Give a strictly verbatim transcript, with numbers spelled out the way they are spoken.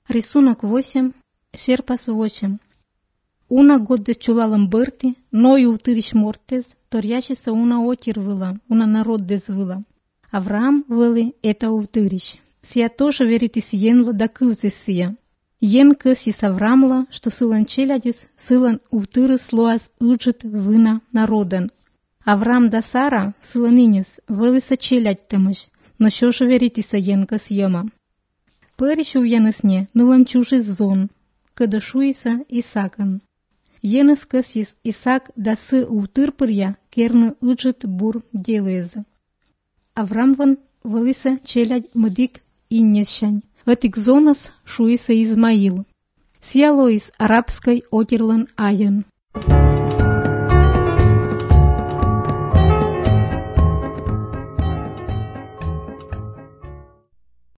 Рисунок восемь. Шерпас восемь. Una год des чулалом бърти, но и утыриш мортез, торящиеся una отир вила, una народ des вила. Авраам вили, это утыриш. Сия тоже верите сиенла да кывзес сия. Йен късис Аврамла, что сылан челядис, сылан утырыс лоас ыджит вина народен. Авраам да Сара, сыланинис, вилиса челядь тымыш, но що же веритиса йен къс йыма. Пырищу йенысне нылан чужис зон, кыды шуиса Исакан. Йеныс късис Исак да сы утыр пырья керны ыджит бур делуезы. Аврамван вилиса челядь мыдик иннесщань. Этик зонас шуиса Измаил. Сия лоис арабской отирлан аян.